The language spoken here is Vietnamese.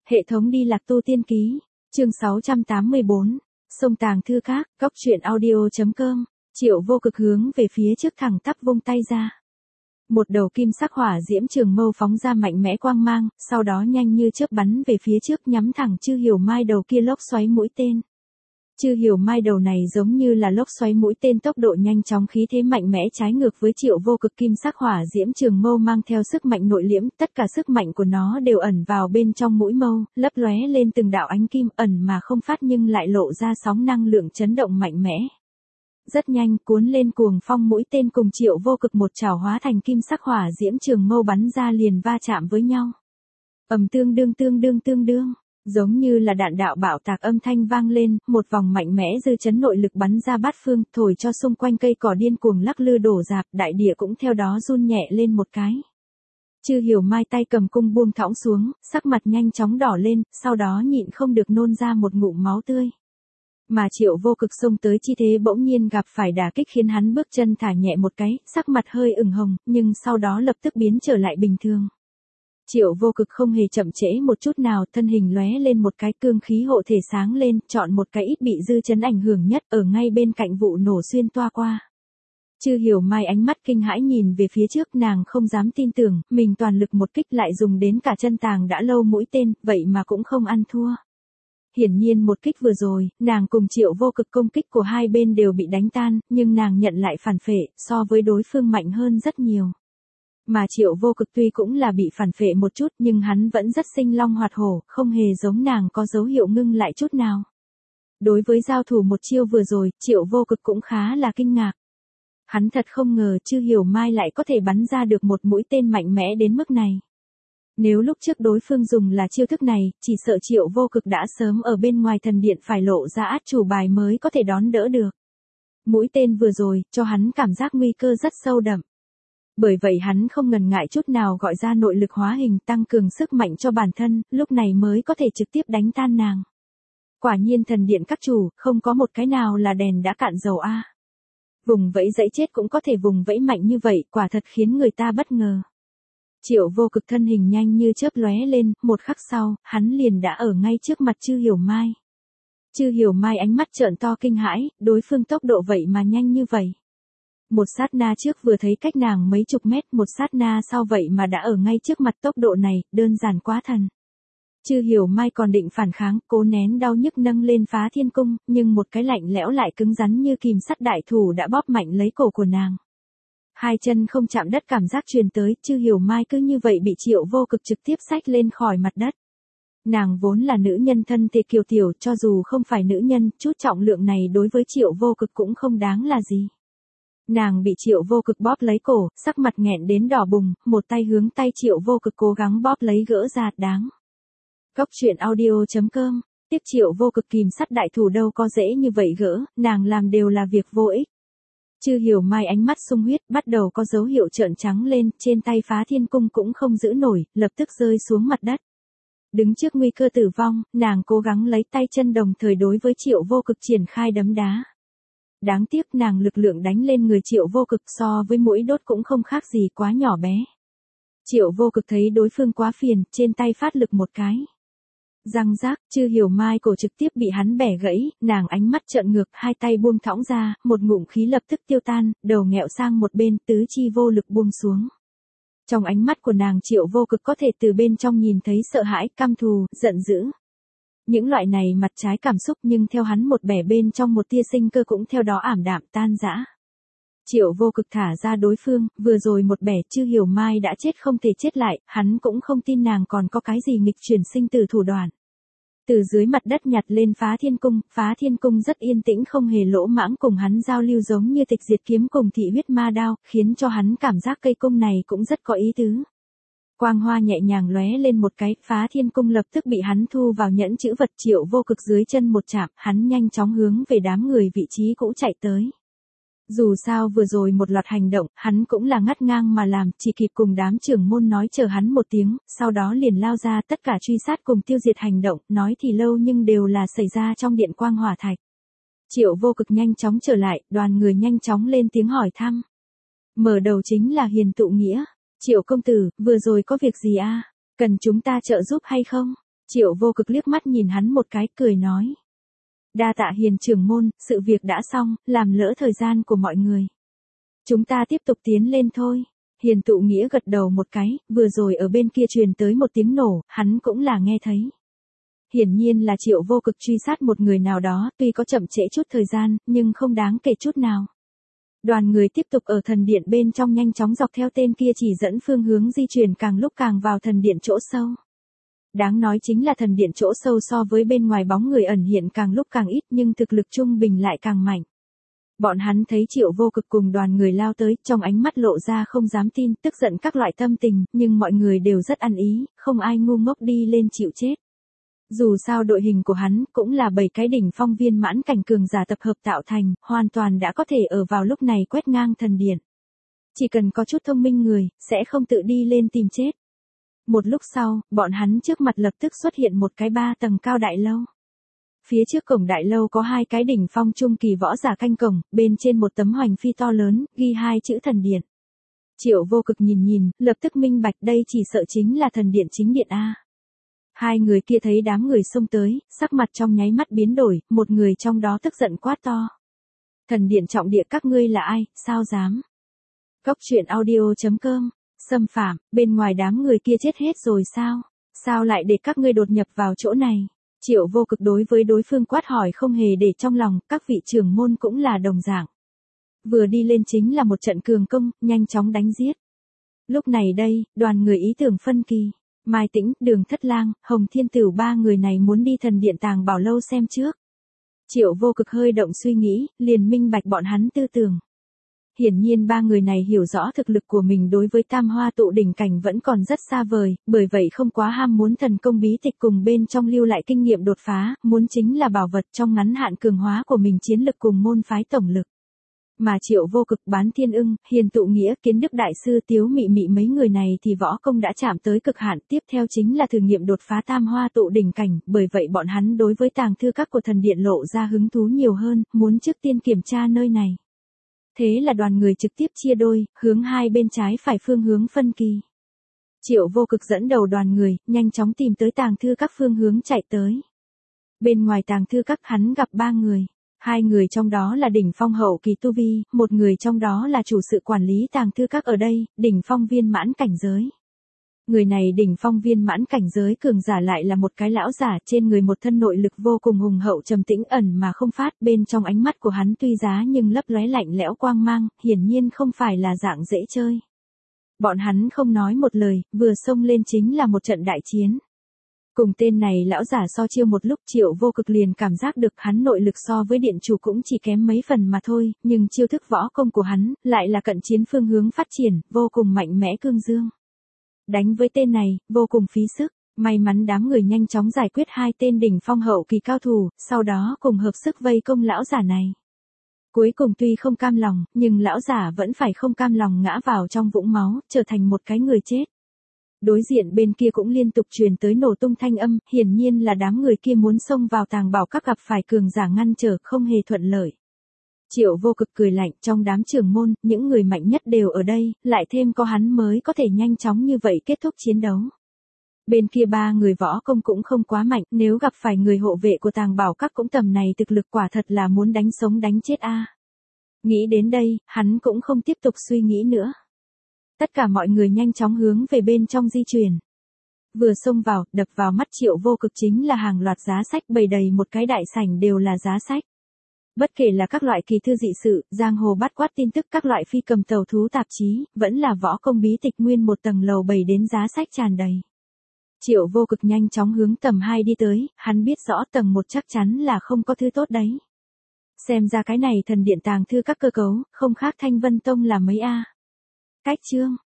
Hệ thống đi lạc tu tiên ký, chương 684, sông Tàng Thư Các, góc truyện audio.com, Triệu Vô Cực hướng về phía trước thẳng tắp vung tay ra. Một đầu kim sắc hỏa diễm trường mâu phóng ra mạnh mẽ quang mang, sau đó nhanh như chớp bắn về phía trước nhắm thẳng Chư Hiểu Mai đầu kia lốc xoáy mũi tên. Chư Hiểu Mai đầu này giống như là lốc xoáy mũi tên, tốc độ nhanh chóng, khí thế mạnh mẽ trái ngược với Triệu Vô Cực. Kim sắc hỏa diễm trường mâu mang theo sức mạnh nội liễm, tất cả sức mạnh của nó đều ẩn vào bên trong mũi mâu, lấp lóe lên từng đạo ánh kim, ẩn mà không phát nhưng lại lộ ra sóng năng lượng chấn động mạnh mẽ. Rất nhanh, cuốn lên cuồng phong mũi tên cùng Triệu Vô Cực một chảo hóa thành kim sắc hỏa diễm trường mâu bắn ra liền va chạm với nhau. Tương đương, giống như là đạn đạo bạo tạc âm thanh vang lên, một vòng mạnh mẽ dư chấn nội lực bắn ra bát phương, thổi cho xung quanh cây cỏ điên cuồng lắc lư đổ rạp, đại địa cũng theo đó run nhẹ lên một cái. Chư Hiểu Mai tay cầm cung buông thõng xuống, sắc mặt nhanh chóng đỏ lên, sau đó nhịn không được nôn ra một ngụm máu tươi. Mà Triệu Vô Cực xông tới chi thế bỗng nhiên gặp phải đả kích khiến hắn bước chân thả nhẹ một cái, sắc mặt hơi ửng hồng, nhưng sau đó lập tức biến trở lại bình thường. Triệu Vô Cực không hề chậm trễ một chút nào, thân hình lóe lên một cái, cương khí hộ thể sáng lên, chọn một cái ít bị dư chấn ảnh hưởng nhất, ở ngay bên cạnh vụ nổ xuyên toa qua. Chư Hiểu Mai ánh mắt kinh hãi nhìn về phía trước, nàng không dám tin tưởng, mình toàn lực một kích lại dùng đến cả chân tàng đã lâu mũi tên, vậy mà cũng không ăn thua. Hiển nhiên một kích vừa rồi, nàng cùng Triệu Vô Cực công kích của hai bên đều bị đánh tan, nhưng nàng nhận lại phản phệ, so với đối phương mạnh hơn rất nhiều. Mà Triệu Vô Cực tuy cũng là bị phản phệ một chút nhưng hắn vẫn rất sinh long hoạt hổ, không hề giống nàng có dấu hiệu ngưng lại chút nào. Đối với giao thủ một chiêu vừa rồi, Triệu Vô Cực cũng khá là kinh ngạc. Hắn thật không ngờ Chư Hiểu Mai lại có thể bắn ra được một mũi tên mạnh mẽ đến mức này. Nếu lúc trước đối phương dùng là chiêu thức này, chỉ sợ Triệu Vô Cực đã sớm ở bên ngoài thần điện phải lộ ra át chủ bài mới có thể đón đỡ được. Mũi tên vừa rồi, cho hắn cảm giác nguy cơ rất sâu đậm. Bởi vậy hắn không ngần ngại chút nào gọi ra nội lực hóa hình tăng cường sức mạnh cho bản thân, lúc này mới có thể trực tiếp đánh tan nàng. Quả nhiên thần điện các chủ, không có một cái nào là đèn đã cạn dầu a. Vùng vẫy dãy chết cũng có thể vùng vẫy mạnh như vậy, quả thật khiến người ta bất ngờ. Triệu Vô Cực thân hình nhanh như chớp lóe lên, một khắc sau, hắn liền đã ở ngay trước mặt Chư Hiểu Mai. Chư Hiểu Mai ánh mắt trợn to kinh hãi, đối phương tốc độ vậy mà nhanh như vậy. Một sát na trước vừa thấy cách nàng mấy chục mét, một sát na sau vậy mà đã ở ngay trước mặt, tốc độ này, đơn giản quá thần. Chư Hiểu Mai còn định phản kháng, cố nén đau nhức nâng lên Phá Thiên Cung, nhưng một cái lạnh lẽo lại cứng rắn như kìm sắt đại thủ đã bóp mạnh lấy cổ của nàng. Hai chân không chạm đất cảm giác truyền tới, Chư Hiểu Mai cứ như vậy bị Triệu Vô Cực trực tiếp xách lên khỏi mặt đất. Nàng vốn là nữ nhân thân thể kiều tiểu, cho dù không phải nữ nhân, chút trọng lượng này đối với Triệu Vô Cực cũng không đáng là gì. Nàng bị Triệu Vô Cực bóp lấy cổ, sắc mặt nghẹn đến đỏ bừng, một tay hướng tay Triệu Vô Cực cố gắng bóp lấy gỡ ra, đáng. Góc truyện audio.com, tiếp Triệu Vô Cực kìm sắt đại thủ đâu có dễ như vậy gỡ, nàng làm đều là việc vô ích. Chư Hiểu Mai ánh mắt sung huyết, bắt đầu có dấu hiệu trợn trắng lên, trên tay Phá Thiên Cung cũng không giữ nổi, lập tức rơi xuống mặt đất. Đứng trước nguy cơ tử vong, nàng cố gắng lấy tay chân đồng thời đối với Triệu Vô Cực triển khai đấm đá. Đáng tiếc nàng lực lượng đánh lên người Triệu Vô Cực so với mũi đốt cũng không khác gì, quá nhỏ bé. Triệu Vô Cực thấy đối phương quá phiền, trên tay phát lực một cái. Răng rác, Chư Hiểu Mai cổ trực tiếp bị hắn bẻ gãy, nàng ánh mắt trợn ngược, hai tay buông thõng ra, một ngụm khí lập tức tiêu tan, đầu nghẹo sang một bên, tứ chi vô lực buông xuống. Trong ánh mắt của nàng Triệu Vô Cực có thể từ bên trong nhìn thấy sợ hãi, căm thù, giận dữ. Những loại này mặt trái cảm xúc nhưng theo hắn một bẻ bên trong một tia sinh cơ cũng theo đó ảm đạm tan rã. Triệu Vô Cực thả ra đối phương, vừa rồi một bẻ Chư Hiểu Mai đã chết không thể chết lại, hắn cũng không tin nàng còn có cái gì nghịch chuyển sinh tử thủ đoạn. Từ dưới mặt đất nhặt lên Phá Thiên Cung rất yên tĩnh không hề lỗ mãng cùng hắn giao lưu giống như Tịch Diệt kiếm cùng Thị Huyết Ma đao, khiến cho hắn cảm giác cây cung này cũng rất có ý tứ. Quang hoa nhẹ nhàng lóe lên một cái, Phá Thiên Cung lập tức bị hắn thu vào nhẫn chữ vật. Triệu Vô Cực dưới chân một chạm, hắn nhanh chóng hướng về đám người vị trí cũ chạy tới. Dù sao vừa rồi một loạt hành động, hắn cũng là ngắt ngang mà làm, chỉ kịp cùng đám trưởng môn nói chờ hắn một tiếng, sau đó liền lao ra tất cả truy sát cùng tiêu diệt hành động, nói thì lâu nhưng đều là xảy ra trong điện quang hỏa thạch. Triệu Vô Cực nhanh chóng trở lại, đoàn người nhanh chóng lên tiếng hỏi thăm. Mở đầu chính là Hiền Tụ Nghĩa. Triệu công tử, vừa rồi có việc gì a? Cần chúng ta trợ giúp hay không? Triệu Vô Cực liếc mắt nhìn hắn một cái cười nói. Đa tạ Hiền trưởng môn, sự việc đã xong, làm lỡ thời gian của mọi người. Chúng ta tiếp tục tiến lên thôi. Hiền tụ nghĩa gật đầu một cái, vừa rồi ở bên kia truyền tới một tiếng nổ, hắn cũng là nghe thấy. Hiển nhiên là Triệu Vô Cực truy sát một người nào đó, tuy có chậm trễ chút thời gian, nhưng không đáng kể chút nào. Đoàn người tiếp tục ở thần điện bên trong nhanh chóng dọc theo tên kia chỉ dẫn phương hướng di chuyển càng lúc càng vào thần điện chỗ sâu. Đáng nói chính là thần điện chỗ sâu so với bên ngoài bóng người ẩn hiện càng lúc càng ít nhưng thực lực trung bình lại càng mạnh. Bọn hắn thấy Triệu Vô Cực cùng đoàn người lao tới, trong ánh mắt lộ ra không dám tin, tức giận các loại tâm tình, nhưng mọi người đều rất ăn ý, không ai ngu ngốc đi lên chịu chết. Dù sao đội hình của hắn cũng là 7 cái đỉnh phong viên mãn cảnh cường giả tập hợp tạo thành, hoàn toàn đã có thể ở vào lúc này quét ngang thần điện. Chỉ cần có chút thông minh người, sẽ không tự đi lên tìm chết. Một lúc sau, bọn hắn trước mặt lập tức xuất hiện một cái 3 tầng cao đại lâu. Phía trước cổng đại lâu có 2 cái đỉnh phong trung kỳ võ giả canh cổng, bên trên một tấm hoành phi to lớn, ghi 2 chữ thần điện. Triệu Vô Cực nhìn, lập tức minh bạch đây chỉ sợ chính là thần điện chính điện A. Hai người kia thấy đám người xông tới, sắc mặt trong nháy mắt biến đổi, một người trong đó tức giận quát to. Thần điện trọng địa các ngươi là ai, sao dám? Cốc truyện audio.com, xâm phạm, bên ngoài đám người kia chết hết rồi sao? Sao lại để các ngươi đột nhập vào chỗ này? Triệu Vô Cực đối với đối phương quát hỏi không hề để trong lòng, các vị trưởng môn cũng là đồng dạng. Vừa đi lên chính là một trận cường công, nhanh chóng đánh giết. Lúc này đây, đoàn người ý tưởng phân kỳ. Mai Tĩnh, Đường Thất Lang, Hồng Thiên Tửu 3 người này muốn đi thần điện Tàng Bảo Lâu xem trước. Triệu Vô Cực hơi động suy nghĩ, liền minh bạch bọn hắn tư tưởng. Hiển nhiên 3 người này hiểu rõ thực lực của mình đối với Tam Hoa Tụ đỉnh cảnh vẫn còn rất xa vời, bởi vậy không quá ham muốn thần công bí tịch cùng bên trong lưu lại kinh nghiệm đột phá, muốn chính là bảo vật trong ngắn hạn cường hóa của mình chiến lực cùng môn phái tổng lực. Mà Triệu Vô Cực, Bán Thiên Ưng, Hiền Tụ Nghĩa, Kiến Đức Đại Sư, Tiếu Mị Mị mấy người này thì võ công đã chạm tới cực hạn, tiếp theo chính là thử nghiệm đột phá Tam Hoa Tụ đỉnh cảnh, bởi vậy bọn hắn đối với tàng thư các của thần điện lộ ra hứng thú nhiều hơn, muốn trước tiên kiểm tra nơi này. Thế là đoàn người trực tiếp chia đôi, hướng hai bên trái phải phương hướng phân kỳ. Triệu Vô Cực dẫn đầu đoàn người, nhanh chóng tìm tới tàng thư các phương hướng chạy tới. Bên ngoài tàng thư các hắn gặp 3 người. 2 người trong đó là đỉnh phong hậu kỳ tu vi, một người trong đó là chủ sự quản lý tàng thư các ở đây, đỉnh phong viên mãn cảnh giới. Người này đỉnh phong viên mãn cảnh giới cường giả lại là một cái lão giả, trên người một thân nội lực vô cùng hùng hậu trầm tĩnh ẩn mà không phát, bên trong ánh mắt của hắn tuy giá nhưng lấp lóe lạnh lẽo quang mang, hiển nhiên không phải là dạng dễ chơi. Bọn hắn không nói một lời, vừa xông lên chính là một trận đại chiến. Cùng tên này lão giả so chiêu một lúc, Triệu Vô Cực liền cảm giác được hắn nội lực so với điện chủ cũng chỉ kém mấy phần mà thôi, nhưng chiêu thức võ công của hắn lại là cận chiến phương hướng phát triển, vô cùng mạnh mẽ cương dương. Đánh với tên này, vô cùng phí sức, may mắn đám người nhanh chóng giải quyết 2 tên đỉnh phong hậu kỳ cao thủ, sau đó cùng hợp sức vây công lão giả này. Cuối cùng tuy không cam lòng, nhưng lão giả vẫn phải không cam lòng ngã vào trong vũng máu, trở thành một cái người chết. Đối diện bên kia cũng liên tục truyền tới nổ tung thanh âm, hiển nhiên là đám người kia muốn xông vào tàng bảo các gặp phải cường giả ngăn trở, không hề thuận lợi. Triệu Vô Cực cười lạnh, trong đám trưởng môn, những người mạnh nhất đều ở đây, lại thêm có hắn mới có thể nhanh chóng như vậy kết thúc chiến đấu. Bên kia 3 người võ công cũng không quá mạnh, nếu gặp phải người hộ vệ của tàng bảo các cũng tầm này thực lực quả thật là muốn đánh sống đánh chết a. Nghĩ đến đây, hắn cũng không tiếp tục suy nghĩ nữa. Tất cả mọi người nhanh chóng hướng về bên trong di chuyển. Vừa xông vào, đập vào mắt Triệu Vô Cực chính là hàng loạt giá sách bày đầy một cái đại sảnh đều là giá sách. Bất kể là các loại kỳ thư dị sự, giang hồ bát quát tin tức, các loại phi cầm tàu thú tạp chí, vẫn là võ công bí tịch, nguyên một tầng lầu bày đến giá sách tràn đầy. Triệu Vô Cực nhanh chóng hướng tầng 2 đi tới, hắn biết rõ tầng 1 chắc chắn là không có thứ tốt đấy. Xem ra cái này thần điện tàng thư các cơ cấu, không khác Thanh Vân Tông là mấy a. Cách chương